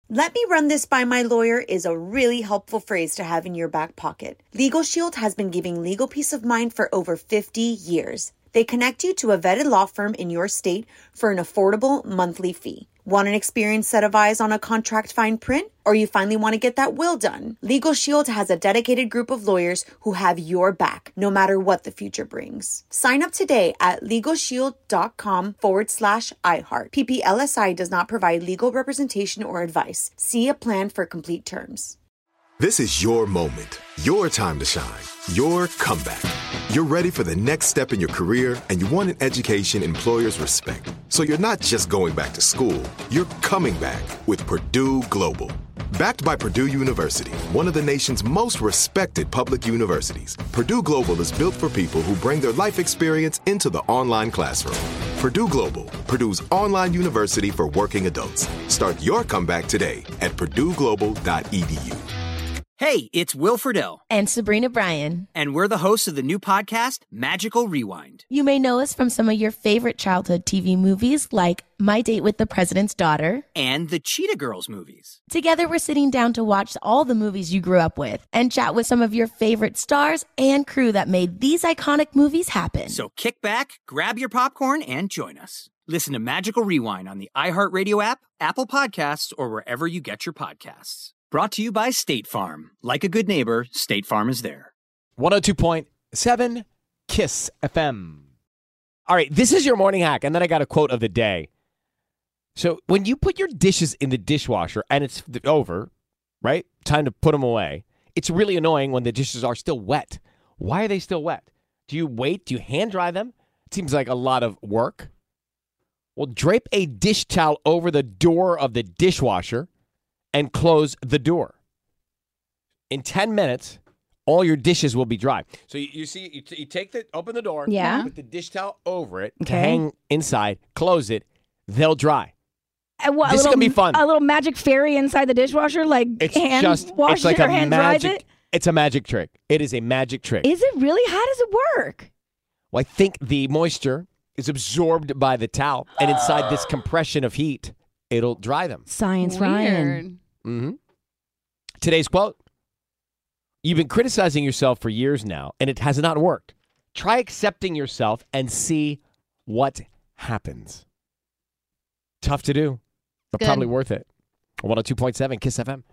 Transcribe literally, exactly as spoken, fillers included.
Let me run this by my lawyer is a really helpful phrase to have in your back pocket. Legal Shield has been giving legal peace of mind for over fifty years. They connect you to a vetted law firm in your state for an affordable monthly fee. Want an experienced set of eyes on a contract fine print? Or you finally want to get that will done? Legal Shield has a dedicated group of lawyers who have your back, no matter what the future brings. Sign up today at LegalShield.com forward slash iHeart. P P L S I does not provide legal representation or advice. See a plan for complete terms. This is your moment, your time to shine, your comeback. You're ready for the next step in your career, and you want an education employers respect. So you're not just going back to school, you're coming back with Purdue Global. Backed by Purdue University, one of the nation's most respected public universities, Purdue Global is built for people who bring their life experience into the online classroom. Purdue Global, Purdue's online university for working adults. Start your comeback today at purdue global dot e d u. Hey, it's Will Friedle. And Sabrina Bryan. And we're the hosts of the new podcast, Magical Rewind. You may know us from some of your favorite childhood T V movies like My Date with the President's Daughter. And the Cheetah Girls movies. Together, we're sitting down to watch all the movies you grew up with and chat with some of your favorite stars and crew that made these iconic movies happen. So kick back, grab your popcorn, and join us. Listen to Magical Rewind on the iHeartRadio app, Apple Podcasts, or wherever you get your podcasts. Brought to you by State Farm. Like a good neighbor, State Farm is there. one oh two point seven KISS F M. All right, this is your morning hack, and then I got a quote of the day. So when you put your dishes in the dishwasher and it's over, right, time to put them away, it's really annoying when the dishes are still wet. Why are they still wet? Do you wait? Do you hand dry them? It seems like a lot of work. Well, drape a dish towel over the door of the dishwasher and close the door. In ten minutes, all your dishes will be dry. So you, you see, you, t- you take the, open the door, yeah. put the dish towel over it, okay. to hang inside, close it, they'll dry. Uh, what, this little, is going to be fun. A little magic fairy inside the dishwasher, like it's hand just, washes it's like it or a hand magic, dries it? It's a magic trick. It is a magic trick. Is it really? How does it work? Well, I think the moisture is absorbed by the towel, and inside this compression of heat, it'll dry them. Science, Weird. Ryan. Mm-hmm. Today's quote: you've been criticizing yourself for years now, and it has not worked. Try accepting yourself and see what happens. Tough to do, but Good. probably worth it. one oh two point seven KISS F M.